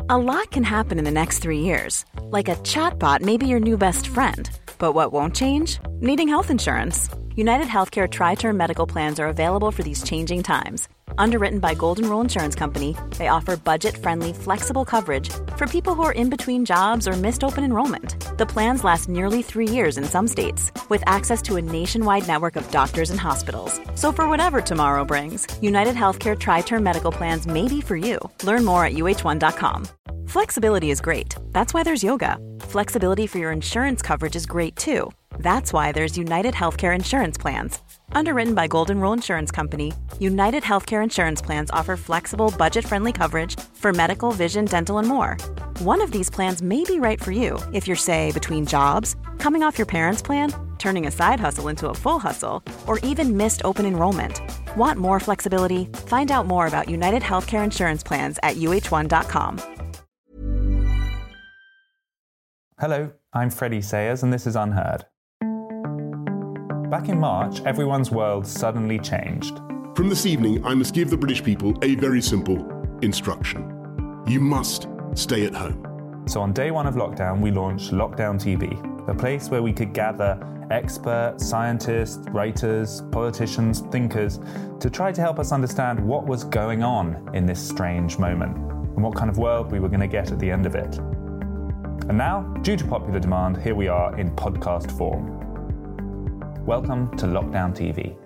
A lot can happen in the next 3 years. Like a chatbot may be your new best friend. But what won't change? Needing health insurance. United Healthcare Tri-Term Medical Plans are available for these changing times. Underwritten by Golden Rule Insurance Company, they offer budget-friendly, flexible coverage for people who are in between jobs or missed open enrollment. The plans last nearly 3 years in some states, with access to a nationwide network of doctors and hospitals. So for whatever tomorrow brings, United Healthcare Tri-Term Medical Plans may be for you. Learn more at uh1.com. Flexibility is great. That's why there's yoga. Flexibility for your insurance coverage is great too. That's why there's United Healthcare Insurance Plans. Underwritten by Golden Rule Insurance Company, United Healthcare Insurance Plans offer flexible, budget-friendly coverage for medical, vision, dental, and more. One of these plans may be right for you if you're, say, between jobs, coming off your parents' plan, turning a side hustle into a full hustle, or even missed open enrollment. Want more flexibility? Find out more about United Healthcare Insurance Plans at uh1.com. Hello, I'm Freddie Sayers and this is Unheard. Back in March, everyone's world suddenly changed. From this evening, I must give the British people a very simple instruction. You must stay at home. So on day one of lockdown, we launched Lockdown TV, a place where we could gather experts, scientists, writers, politicians, thinkers, to try to help us understand what was going on in this strange moment, and what kind of world we were going to get at the end of it. And now, due to popular demand, here we are in podcast form. Welcome to Lockdown TV.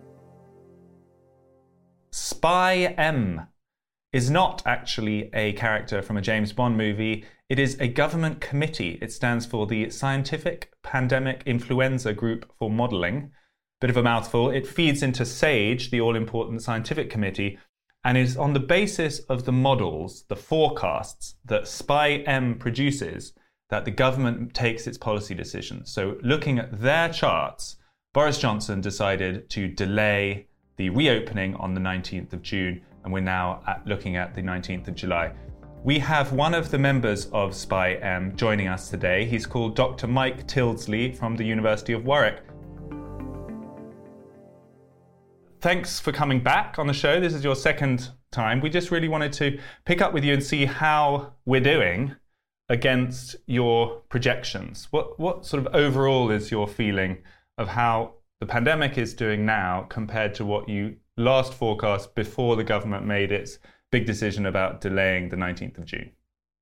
Spy M is not actually a character from a James Bond movie. It is a government committee. It stands for the Scientific Pandemic Influenza Group for Modelling. Bit of a mouthful. It feeds into SAGE, the all-important scientific committee, and is on the basis of the models, the forecasts that Spy M produces, that the government takes its policy decisions. So looking at their charts, Boris Johnson decided to delay the reopening on the 19th of June, and we're now looking at the 19th of July. We have one of the members of Spy M joining us today. He's called Dr. Mike Tildesley from the University of Warwick. Thanks for coming back on the show. This is your second time. We just really wanted to pick up with you and see how we're doing against your projections. What sort of overall is your feeling of how the pandemic is doing now compared to what you last forecast before the government made its big decision about delaying the 19th of June?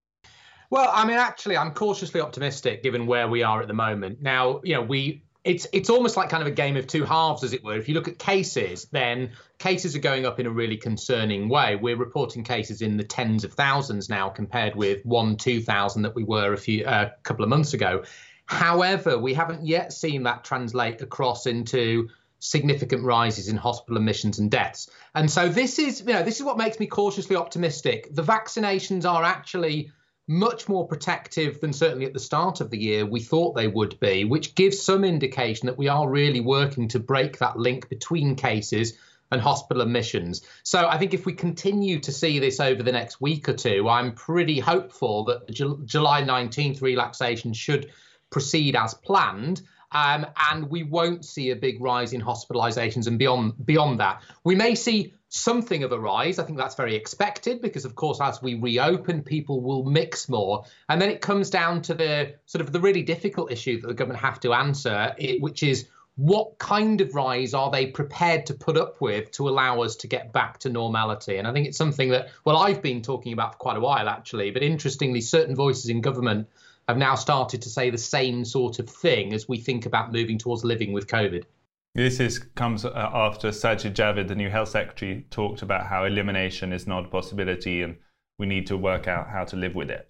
Well, I mean, actually, I'm cautiously optimistic given where we are at the moment. Now, it's almost like kind of a game of two halves, as it were. If you look at cases, then cases are going up in a really concerning way. We're reporting cases in the tens of thousands now compared with 2,000 that we were a couple of months ago. However, we haven't yet seen that translate across into significant rises in hospital admissions and deaths. And so this is what makes me cautiously optimistic. The vaccinations are actually much more protective than certainly at the start of the year we thought they would be, which gives some indication that we are really working to break that link between cases and hospital admissions. So I think if we continue to see this over the next week or two, I'm pretty hopeful that the July 19th relaxation should proceed as planned. And we won't see a big rise in hospitalizations and beyond that. We may see something of a rise. I think that's very expected because, of course, as we reopen, people will mix more. And then it comes down to the sort of the really difficult issue that the government have to answer, which is what kind of rise are they prepared to put up with to allow us to get back to normality? And I think it's something that, well, I've been talking about for quite a while, actually. But interestingly, certain voices in government have now started to say the same sort of thing as we think about moving towards living with COVID. This comes after Sajid Javid, the new health secretary, talked about how elimination is not a possibility and we need to work out how to live with it.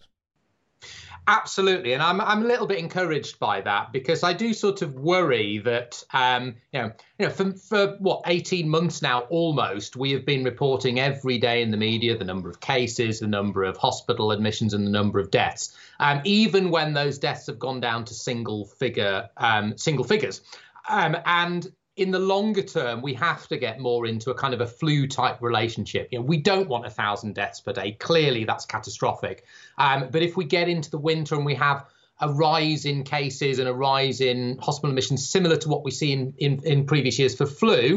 Absolutely. And I'm a little bit encouraged by that because I do sort of worry that, for 18 months now, almost, we have been reporting every day in the media the number of cases, the number of hospital admissions and the number of deaths, even when those deaths have gone down to single figures. And in the longer term, we have to get more into a kind of a flu type relationship. We don't want 1,000 deaths per day. Clearly, that's catastrophic. But if we get into the winter and we have a rise in cases and a rise in hospital admissions similar to what we see in previous years for flu,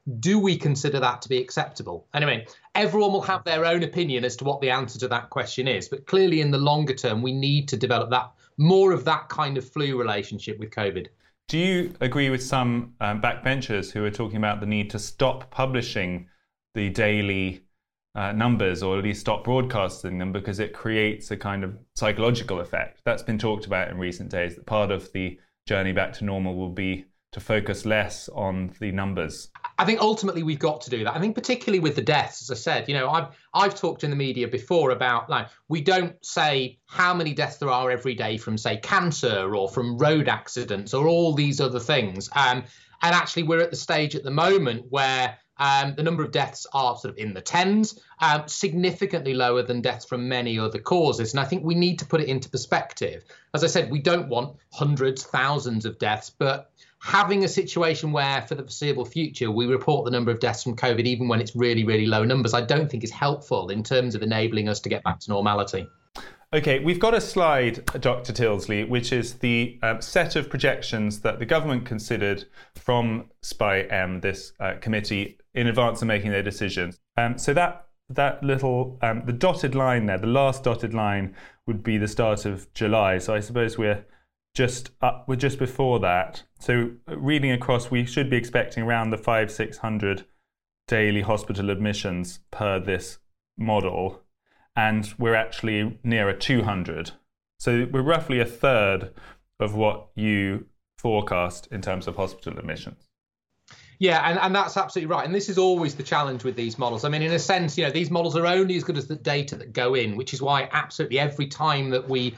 Do we consider that to be acceptable? Anyway, everyone will have their own opinion as to what the answer to that question is. But clearly, in the longer term, we need to develop more of that kind of flu relationship with COVID. Do you agree with some backbenchers who are talking about the need to stop publishing the daily numbers, or at least stop broadcasting them, because it creates a kind of psychological effect? That's been talked about in recent days, that part of the journey back to normal will be to focus less on the numbers. I think ultimately we've got to do that. I think particularly with the deaths, as I said, I've talked in the media before about, like, we don't say how many deaths there are every day from, say, cancer or from road accidents or all these other things. And actually we're at the stage at the moment where the number of deaths are sort of in the tens, significantly lower than deaths from many other causes. And I think we need to put it into perspective. As I said, we don't want hundreds, thousands of deaths, but having a situation where for the foreseeable future we report the number of deaths from COVID even when it's really, really low numbers, I don't think is helpful in terms of enabling us to get back to normality. Okay, we've got a slide, Dr. Tilsley, which is the set of projections that the government considered from SPI-M, this committee, in advance of making their decisions. So that little, the dotted line there, the last dotted line would be the start of July. So I suppose we're just before that. So reading across, we should be expecting around the 500-600 daily hospital admissions per this model. And we're actually nearer 200. So we're roughly a third of what you forecast in terms of hospital admissions. Yeah, and that's absolutely right. And this is always the challenge with these models. I mean, in a sense, these models are only as good as the data that go in, which is why absolutely every time that we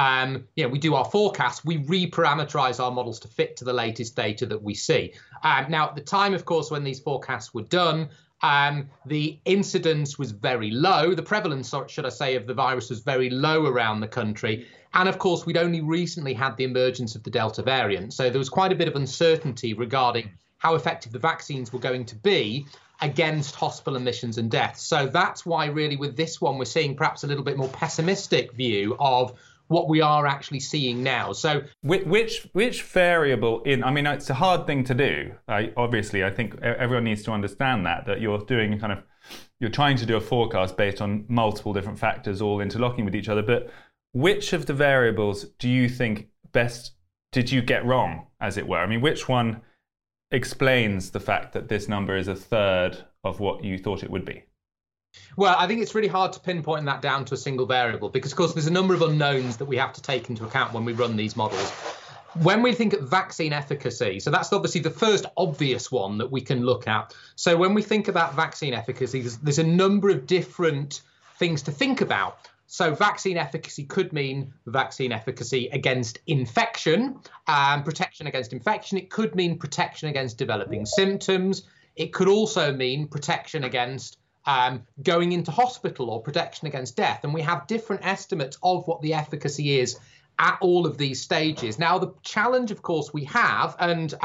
do our forecasts, we re-parameterize our models to fit to the latest data that we see. Now, at the time, of course, when these forecasts were done, the incidence was very low. The prevalence, should I say, of the virus was very low around the country. And of course, we'd only recently had the emergence of the Delta variant. So there was quite a bit of uncertainty regarding how effective the vaccines were going to be against hospital admissions and deaths. So that's why really with this one, we're seeing perhaps a little bit more pessimistic view of what we are actually seeing now. So which variable it's a hard thing to do. Obviously, I think everyone needs to understand that you're doing you're trying to do a forecast based on multiple different factors all interlocking with each other. But which of the variables do you think best did you get wrong, as it were? I mean, which one explains the fact that this number is a third of what you thought it would be? Well, I think it's really hard to pinpoint that down to a single variable because, of course, there's a number of unknowns that we have to take into account when we run these models. When we think of vaccine efficacy, so that's obviously the first obvious one that we can look at. So when we think about vaccine efficacy, there's a number of different things to think about. So vaccine efficacy could mean vaccine efficacy against infection, protection against infection. It could mean protection against developing symptoms. It could also mean protection against going into hospital or protection against death. And we have different estimates of what the efficacy is at all of these stages. Now, the challenge, of course, we have,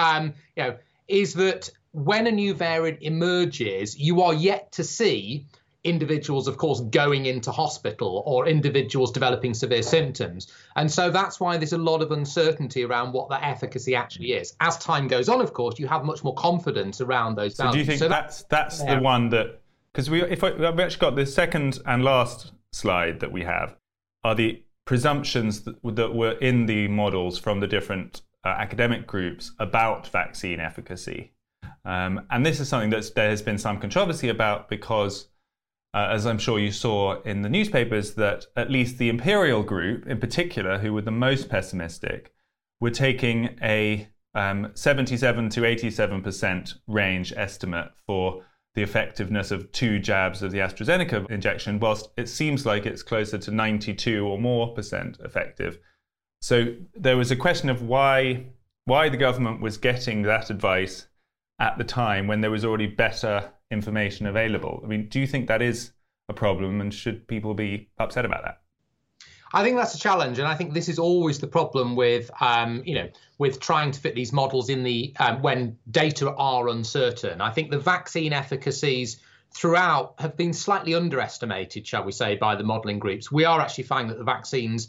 is that when a new variant emerges, you are yet to see individuals, of course, going into hospital or individuals developing severe symptoms. And so that's why there's a lot of uncertainty around what that efficacy actually is. As time goes on, of course, you have much more confidence around those values. So do you think that's the one that, because we've actually got the second and last slide that we have are the presumptions that were in the models from the different academic groups about vaccine efficacy. And this is something that there has been some controversy about because as I'm sure you saw in the newspapers, that at least the Imperial group in particular, who were the most pessimistic, were taking a 77 to 87% range estimate for the effectiveness of 2 jabs of the AstraZeneca injection, whilst it seems like it's closer to 92 or more % effective. So there was a question of why the government was getting that advice at the time when there was already better information available. I mean, do you think that is a problem, and should people be upset about that? I think that's a challenge, and I think this is always the problem with, with trying to fit these models in the when data are uncertain. I think the vaccine efficacies throughout have been slightly underestimated, shall we say, by the modelling groups. We are actually finding that the vaccines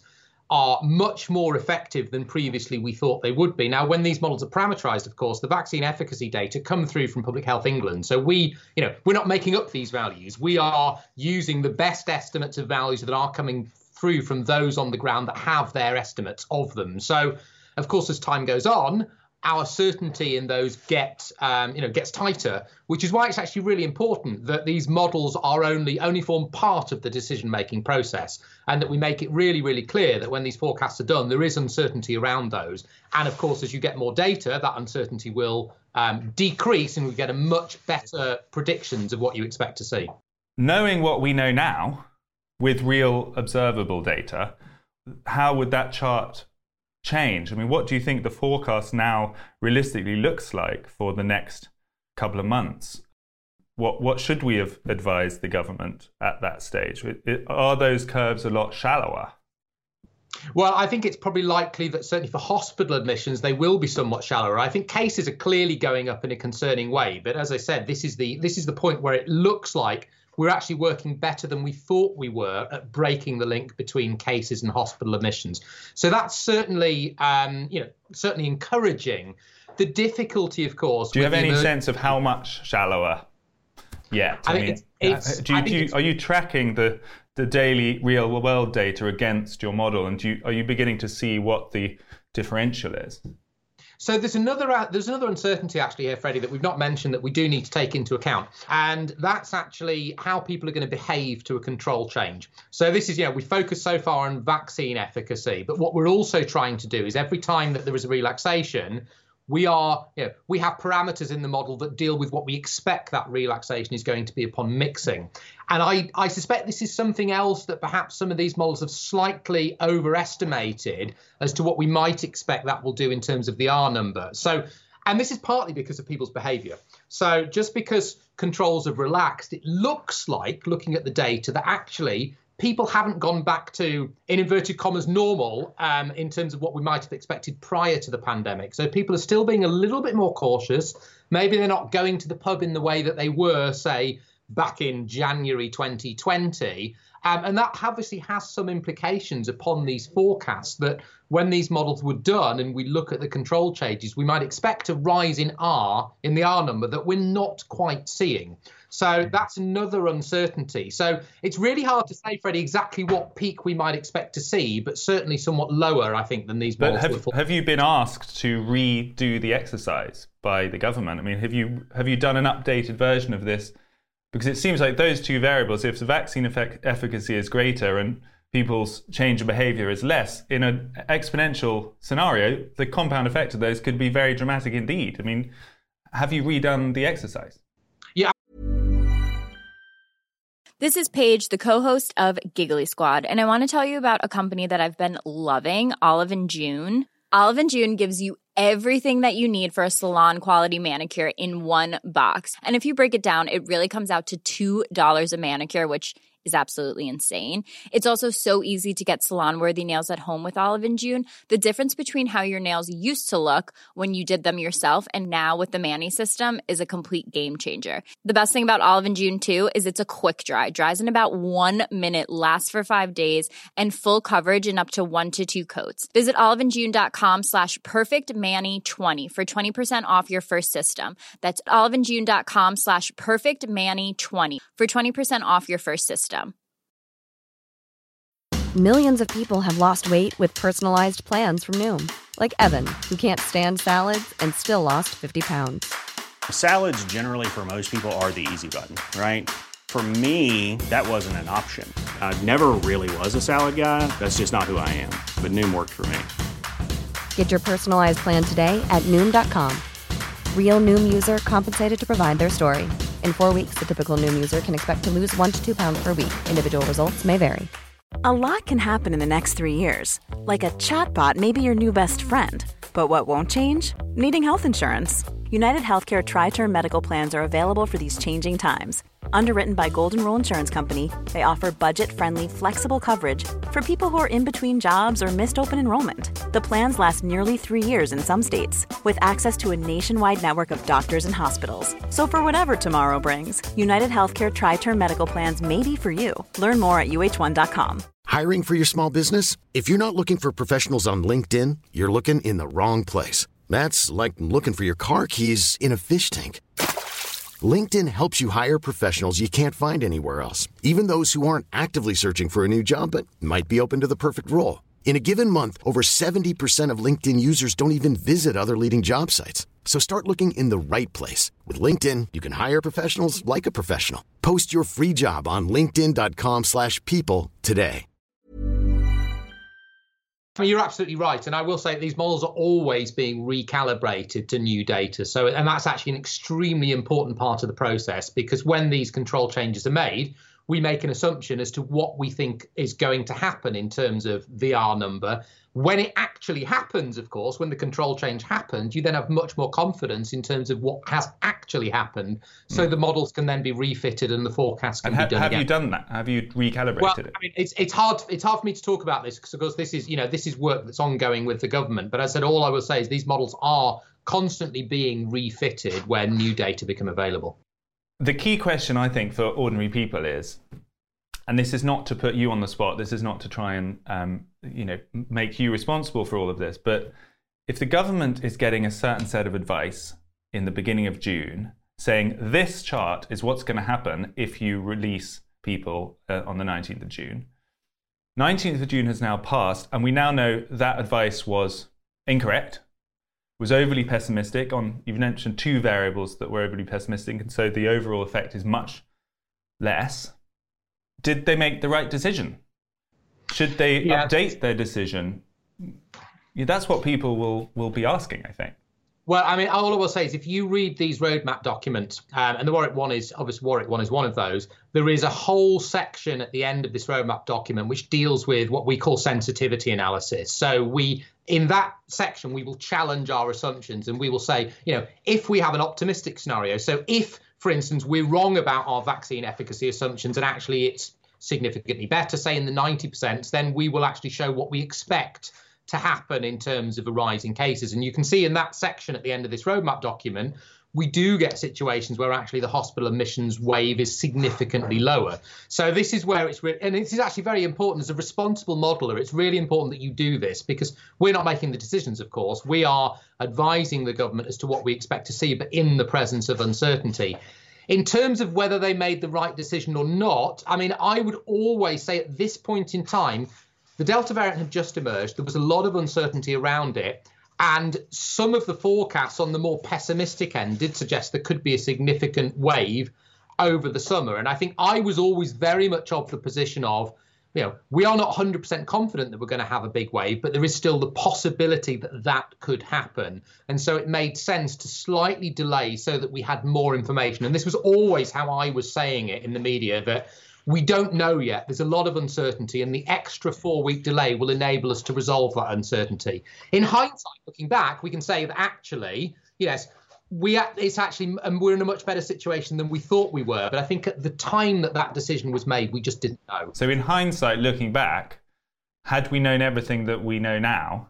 are much more effective than previously we thought they would be. Now, when these models are parameterized, of course, the vaccine efficacy data come through from Public Health England. So we're not making up these values. We are using the best estimates of values that are coming through from those on the ground that have their estimates of them. So, of course, as time goes on, our certainty in those gets tighter, which is why it's actually really important that these models are only form part of the decision-making process, and that we make it really, really clear that when these forecasts are done, there is uncertainty around those. And of course, as you get more data, that uncertainty will decrease, and we get a much better predictions of what you expect to see. Knowing what we know now, with real observable data, how would that chart change? I mean, what do you think the forecast now realistically looks like for the next couple of months? What should we have advised the government at that stage? Are those curves a lot shallower? Well, I think it's probably likely that certainly for hospital admissions, they will be somewhat shallower. I think cases are clearly going up in a concerning way. But as I said, this is the point where it looks like we're actually working better than we thought we were at breaking the link between cases and hospital admissions. So that's certainly, certainly encouraging. The difficulty, of course. Do you have any sense of how much shallower yet? Are you tracking the daily real world data against your model, and are you beginning to see what the differential is? So there's another uncertainty actually here, Freddie, that we've not mentioned that we do need to take into account. And that's actually how people are going to behave to a control change. So this is, we focus so far on vaccine efficacy, but what we're also trying to do is every time that there is a relaxation, we have parameters in the model that deal with what we expect that relaxation is going to be upon mixing. And I suspect this is something else that perhaps some of these models have slightly overestimated as to what we might expect that will do in terms of the R number. So, and this is partly because of people's behavior. So just because controls have relaxed, it looks like, looking at the data, that actually people haven't gone back to, in inverted commas, normal in terms of what we might have expected prior to the pandemic. So people are still being a little bit more cautious. Maybe they're not going to the pub in the way that they were, say, back in January 2020. And that obviously has some implications upon these forecasts that when these models were done and we look at the control changes, we might expect a rise in the R number that we're not quite seeing. So that's another uncertainty. So it's really hard to say, Freddie, exactly what peak we might expect to see, but certainly somewhat lower, I think, than these models. But have you been asked to redo the exercise by the government? I mean, have you done an updated version of this? Because it seems like those two variables, if the vaccine efficacy is greater and people's change of behavior is less, in an exponential scenario, the compound effect of those could be very dramatic indeed. I mean, have you redone the exercise? Yeah. This is Paige, the co-host of Giggly Squad, and I want to tell you about a company that I've been loving, Olive & June. Olive & June gives you everything that you need for a salon-quality manicure in one box. And if you break it down, it really comes out to $2 a manicure, which is absolutely insane. It's also so easy to get salon-worthy nails at home with Olive & June. The difference between how your nails used to look when you did them yourself and now with the Mani system is a complete game changer. The best thing about Olive & June, too, is it's a quick dry. Dries in about 1 minute, lasts for 5 days, and full coverage in up to 1 to 2 coats. Visit oliveandjune.com/perfectmani20 for 20% off your first system. That's oliveandjune.com/perfectmani20 for 20% off your first system. Millions of people have lost weight with personalized plans from Noom. Like Evan, who can't stand salads and still lost 50 pounds. Salads generally for most people are the easy button, right? For me, that wasn't an option. I never really was a salad guy. That's just not who I am. But Noom worked for me. Get your personalized plan today at Noom.com. Real Noom user compensated to provide their story. In 4 weeks, the typical Noom user can expect to lose 1 to 2 pounds per week. Individual results may vary. A lot can happen in the next 3 years. Like a chatbot may be your new best friend. But what won't change? Needing health insurance. United Healthcare Tri-Term Medical Plans are available for these changing times. Underwritten by Golden Rule Insurance Company, they offer budget-friendly, flexible coverage for people who are in between jobs or missed open enrollment. The plans last nearly 3 years in some states, with access to a nationwide network of doctors and hospitals. So for whatever tomorrow brings, United Healthcare Tri-Term Medical Plans may be for you. Learn more at uh1.com. Hiring for your small business? If you're not looking for professionals on LinkedIn, you're looking in the wrong place. That's like looking for your car keys in a fish tank. LinkedIn helps you hire professionals you can't find anywhere else, even those who aren't actively searching for a new job but might be open to the perfect role. In a given month, over 70% of LinkedIn users don't even visit other leading job sites. So start looking in the right place. With LinkedIn, you can hire professionals like a professional. Post your free job on linkedin.com/people today. I mean, you're absolutely right. And I will say these models are always being recalibrated to new data. So, and that's actually an extremely important part of the process, because when these control changes are made, we make an assumption as to what we think is going to happen in terms of the R number. When it actually happens, of course, when the control change happens, you then have much more confidence in terms of what has actually happened. So the models can then be refitted and the forecasts can be done again. Have you done that? Have you recalibrated it? I mean, it's hard for me to talk about this because this is work that's ongoing with the government. But as I said, all I will say is these models are constantly being refitted when new data become available. The key question, I think, for ordinary people is, and this is not to put you on the spot, this is not to try and make you responsible for all of this, but if the government is getting a certain set of advice in the beginning of June, saying this chart is what's going to happen if you release people on the 19th of June. 19th of June has now passed, and we now know that advice was incorrect, was overly pessimistic on, you've mentioned two variables that were overly pessimistic, and so the overall effect is much less. Did they make the right decision? Should they update their decision? Yeah, that's what people will be asking, I think. Well, I mean, all I will say is if you read these roadmap documents, and the Warwick one is one of those, there is a whole section at the end of this roadmap document which deals with what we call sensitivity analysis. So in that section, we will challenge our assumptions and we will say, if we have an optimistic scenario, so if, for instance, we're wrong about our vaccine efficacy assumptions and actually it's significantly better, say in the 90%, then we will actually show what we expect to happen in terms of a rise in cases. And you can see in that section at the end of this roadmap document, we do get situations where actually the hospital admissions wave is significantly lower. So this is where and this is actually very important as a responsible modeler. It's really important that you do this because we're not making the decisions, of course. We are advising the government as to what we expect to see, but in the presence of uncertainty. In terms of whether they made the right decision or not, I mean, I would always say at this point in time, the Delta variant had just emerged. There was a lot of uncertainty around it. And some of the forecasts on the more pessimistic end did suggest there could be a significant wave over the summer. And I think I was always very much of the position of, we are not 100% confident that we're going to have a big wave, but there is still the possibility that that could happen. And so it made sense to slightly delay so that we had more information. And this was always how I was saying it in the media, that we don't know yet. There's a lot of uncertainty, and the extra 4-week delay will enable us to resolve that uncertainty. In hindsight, looking back, we can say that actually, yes, we're in a much better situation than we thought we were. But I think at the time that decision was made, we just didn't know. So in hindsight, looking back, had we known everything that we know now,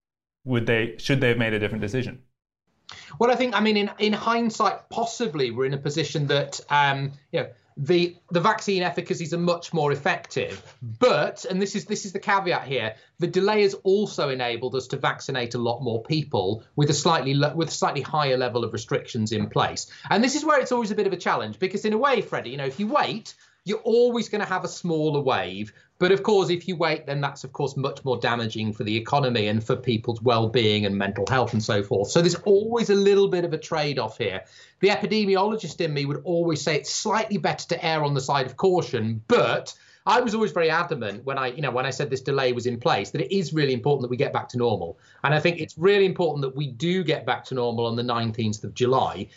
should they have made a different decision? Well, I think, in hindsight, possibly we're in a position that, the vaccine efficacies are much more effective. But, and this is the caveat here, the delay has also enabled us to vaccinate a lot more people with a slightly higher level of restrictions in place. And this is where it's always a bit of a challenge, because in a way, Freddie, if you wait, you're always going to have a smaller wave. But of course, if you wait, then that's, of course, much more damaging for the economy and for people's well-being and mental health and so forth. So there's always a little bit of a trade-off here. The epidemiologist in me would always say it's slightly better to err on the side of caution. But I was always very adamant when I said this delay was in place, that it is really important that we get back to normal. And I think it's really important that we do get back to normal on the 19th of July.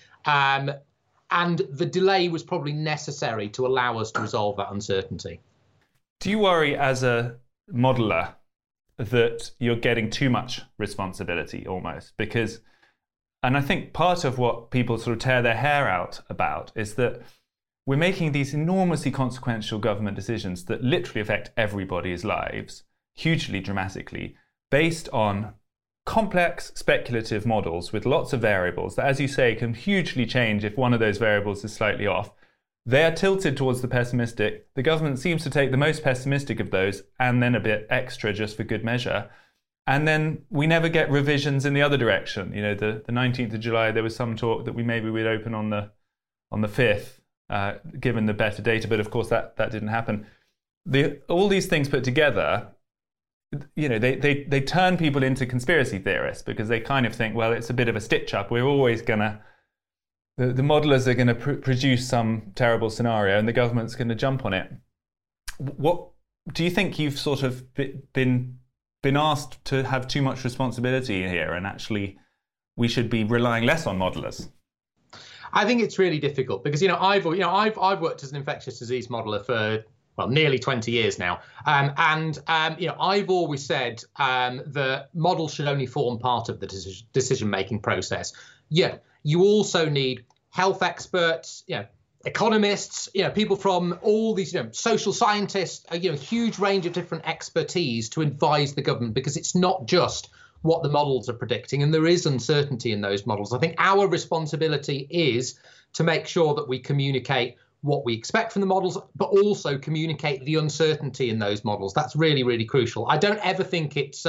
And the delay was probably necessary to allow us to resolve that uncertainty. Do you worry as a modeler that you're getting too much responsibility almost? Because, and I think part of what people sort of tear their hair out about is that we're making these enormously consequential government decisions that literally affect everybody's lives, hugely dramatically, based on complex speculative models with lots of variables that, as you say, can hugely change if one of those variables is slightly off. They're tilted towards the pessimistic. The government seems to take the most pessimistic of those and then a bit extra just for good measure. And then we never get revisions in the other direction. You know, the 19th of July, there was some talk that we'd open on the 5th, given the better data. But of course, that didn't happen. All these things put together, you know, they turn people into conspiracy theorists because they kind of think, well, it's a bit of a stitch up. We're always going to, the modelers are going to produce some terrible scenario and the government's going to jump on it. What do you think you've sort of been asked to have too much responsibility here, and actually we should be relying less on modelers? I think it's really difficult because, I've worked as an infectious disease modeler for nearly 20 years now. I've always said that models should only form part of the decision-making process. Yeah, you also need health experts, economists, people from all these, social scientists, a huge range of different expertise to advise the government, because it's not just what the models are predicting, and there is uncertainty in those models. I think our responsibility is to make sure that we communicate what we expect from the models, but also communicate the uncertainty in those models. That's really, really crucial. I don't ever think it's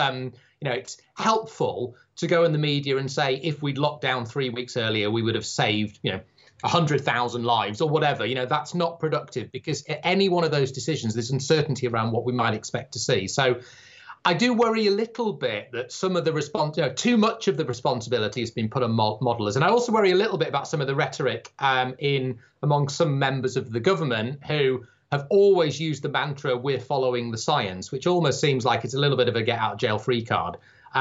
helpful to go in the media and say, if we'd locked down 3 weeks earlier, we would have saved, 100,000 lives or whatever. That's not productive, because at any one of those decisions, there's uncertainty around what we might expect to see. So I do worry a little bit that some of the too much of the responsibility has been put on modelers. And I also worry a little bit about some of the rhetoric among some members of the government who have always used the mantra, we're following the science, which almost seems like it's a little bit of a get out of jail free card.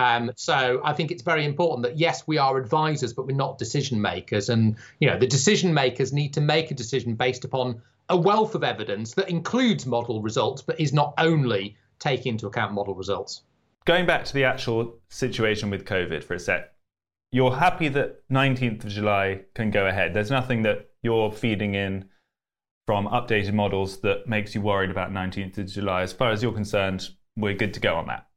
So I think it's very important that, yes, we are advisors, but we're not decision makers. And, the decision makers need to make a decision based upon a wealth of evidence that includes model results, but is not only take into account model results. Going back to the actual situation with COVID for a sec, you're happy that 19th of July can go ahead. There's nothing that you're feeding in from updated models that makes you worried about 19th of July. As far as you're concerned, we're good to go on that.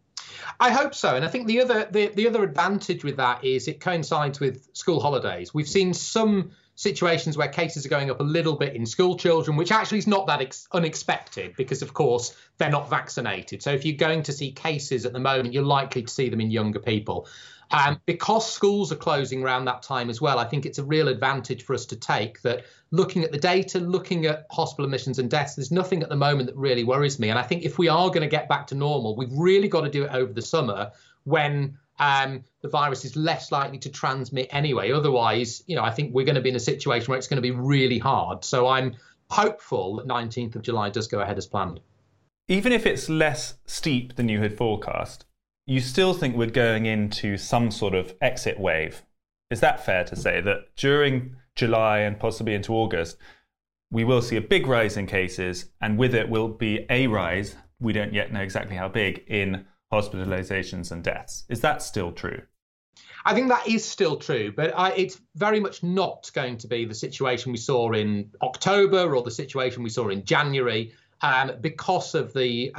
I hope so. And I think the other advantage with that is it coincides with school holidays. We've seen some situations where cases are going up a little bit in school children, which actually is not that unexpected because, of course, they're not vaccinated. So if you're going to see cases at the moment, you're likely to see them in younger people. Because schools are closing around that time as well, I think it's a real advantage for us to take that looking at the data, looking at hospital admissions and deaths, there's nothing at the moment that really worries me. And I think if we are going to get back to normal, we've really got to do it over the summer when the virus is less likely to transmit anyway. Otherwise, I think we're going to be in a situation where it's going to be really hard. So I'm hopeful that 19th of July does go ahead as planned. Even if it's less steep than you had forecast, you still think we're going into some sort of exit wave. Is that fair to say that during July and possibly into August, we will see a big rise in cases, and with it will be a rise, we don't yet know exactly how big, in hospitalizations and deaths? Is that still true? I think that is still true, but it's very much not going to be the situation we saw in October or the situation we saw in January because of the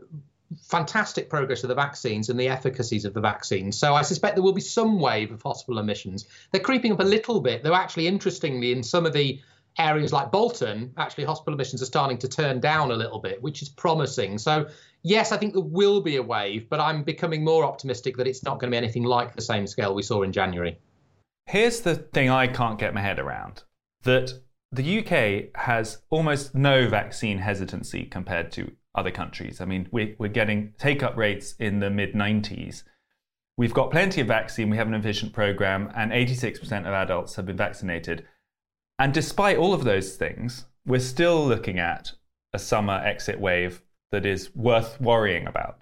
fantastic progress of the vaccines and the efficacies of the vaccines. So I suspect there will be some wave of hospital admissions. They're creeping up a little bit, though actually, interestingly, in some of the areas like Bolton, actually hospital admissions are starting to turn down a little bit, which is promising. So yes, I think there will be a wave, but I'm becoming more optimistic that it's not going to be anything like the same scale we saw in January. Here's the thing I can't get my head around, that the UK has almost no vaccine hesitancy compared to other countries. I mean, we're getting take-up rates in the mid-90s. We've got plenty of vaccine, we have an efficient program, and 86% of adults have been vaccinated. And despite all of those things, we're still looking at a summer exit wave that is worth worrying about.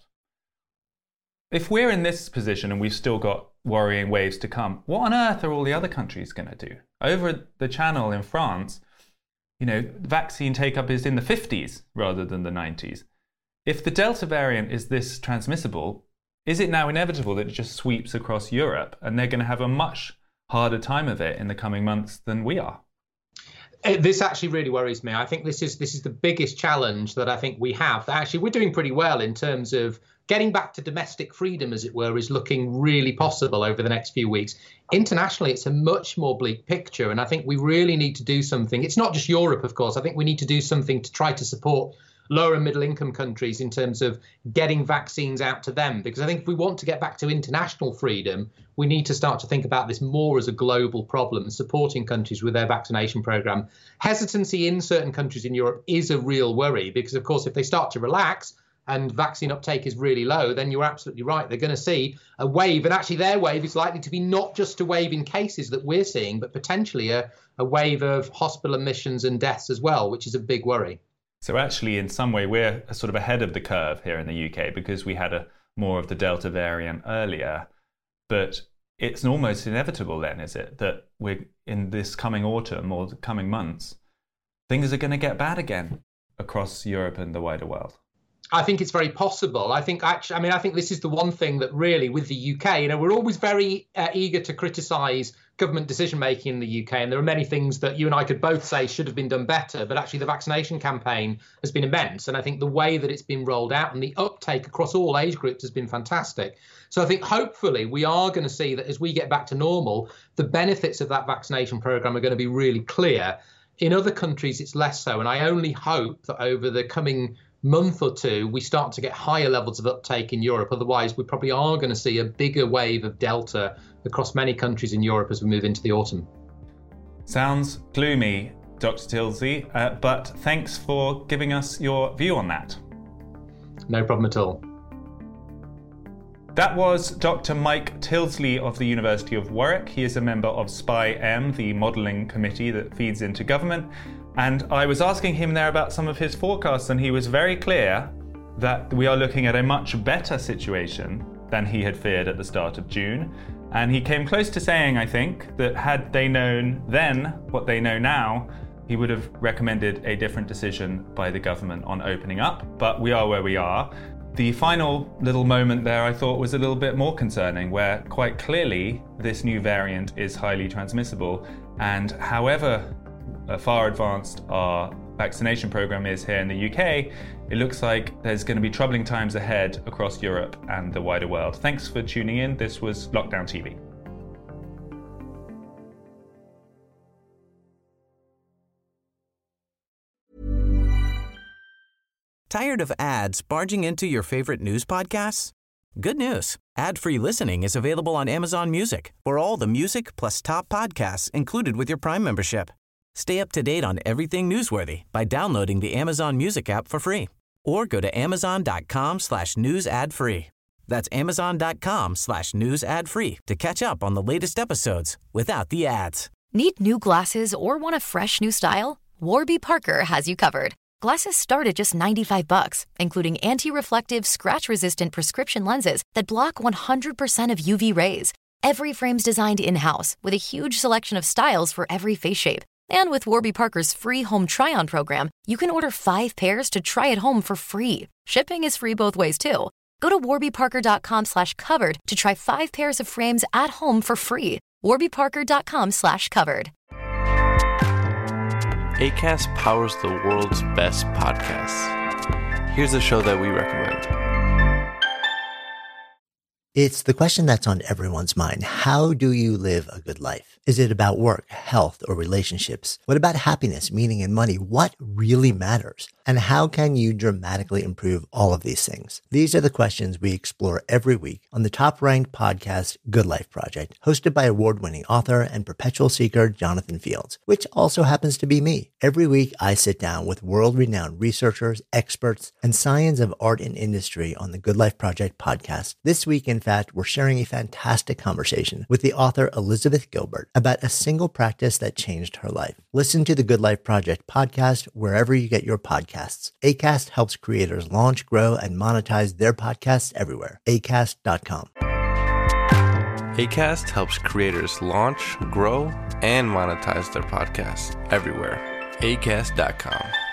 If we're in this position and we've still got worrying waves to come, what on earth are all the other countries going to do? Over the channel in France, vaccine take-up is in the 50s rather than the 90s. If the Delta variant is this transmissible, is it now inevitable that it just sweeps across Europe and they're going to have a much harder time of it in the coming months than we are? This actually really worries me. I think this is the biggest challenge that I think we have. Actually, we're doing pretty well in terms of getting back to domestic freedom, as it were, is looking really possible over the next few weeks. Internationally, it's a much more bleak picture. And I think we really need to do something. It's not just Europe, of course. I think we need to do something to try to support lower and middle income countries in terms of getting vaccines out to them. Because I think if we want to get back to international freedom, we need to start to think about this more as a global problem, supporting countries with their vaccination program. Hesitancy in certain countries in Europe is a real worry because, of course, if they start to relax and vaccine uptake is really low, then you're absolutely right. They're going to see a wave. And actually, their wave is likely to be not just a wave in cases that we're seeing, but potentially a wave of hospital admissions and deaths as well, which is a big worry. So actually, in some way, we're sort of ahead of the curve here in the UK because we had more of the Delta variant earlier. But it's almost inevitable then, is it, that we're in this coming autumn or the coming months, things are going to get bad again across Europe and the wider world? I think it's very possible. I think this is the one thing that really with the UK, we're always very eager to criticise government decision making in the UK. And there are many things that you and I could both say should have been done better. But actually, the vaccination campaign has been immense. And I think the way that it's been rolled out and the uptake across all age groups has been fantastic. So I think hopefully we are going to see that as we get back to normal, the benefits of that vaccination programme are going to be really clear. In other countries, it's less so. And I only hope that over the coming month or two, we start to get higher levels of uptake in Europe. Otherwise, we probably are going to see a bigger wave of Delta across many countries in Europe as we move into the autumn. Sounds gloomy, Dr. Tilsley, but thanks for giving us your view on that. No problem at all. That was Dr. Mike Tilsley of the University of Warwick. He is a member of SPI-M, the modelling committee that feeds into government. And I was asking him there about some of his forecasts, and he was very clear that we are looking at a much better situation than he had feared at the start of June. And he came close to saying, I think, that had they known then what they know now, he would have recommended a different decision by the government on opening up. But we are where we are. The final little moment there I thought was a little bit more concerning, where quite clearly this new variant is highly transmissible. And however far advanced our vaccination program is here in the UK, it looks like there's going to be troubling times ahead across Europe and the wider world. Thanks for tuning in. This was Lockdown TV. Tired of ads barging into your favorite news podcasts? Good news. Ad-free listening is available on Amazon Music for all the music plus top podcasts included with your Prime membership. Stay up to date on everything newsworthy by downloading the Amazon Music app for free or go to amazon.com/news ad free. That's amazon.com/news ad free to catch up on the latest episodes without the ads. Need new glasses or want a fresh new style? Warby Parker has you covered. Glasses start at just $95, including anti-reflective, scratch-resistant prescription lenses that block 100% of UV rays. Every frame's designed in-house with a huge selection of styles for every face shape. And with Warby Parker's free home try-on program, you can order 5 pairs to try at home for free. Shipping is free both ways, too. Go to warbyparker.com/covered to try 5 pairs of frames at home for free. warbyparker.com/covered. Acast powers the world's best podcasts. Here's a show that we recommend. It's the question that's on everyone's mind. How do you live a good life? Is it about work, health, or relationships? What about happiness, meaning, and money? What really matters? And how can you dramatically improve all of these things? These are the questions we explore every week on the top-ranked podcast, Good Life Project, hosted by award-winning author and perpetual seeker Jonathan Fields, which also happens to be me. Every week, I sit down with world-renowned researchers, experts, and science of art and industry on the Good Life Project podcast. This week, in fact, we're sharing a fantastic conversation with the author Elizabeth Gilbert about a single practice that changed her life. Listen to the Good Life Project podcast wherever you get your podcasts. Acast helps creators launch, grow, and monetize their podcasts everywhere. Acast.com. Acast helps creators launch, grow, and monetize their podcasts everywhere. Acast.com.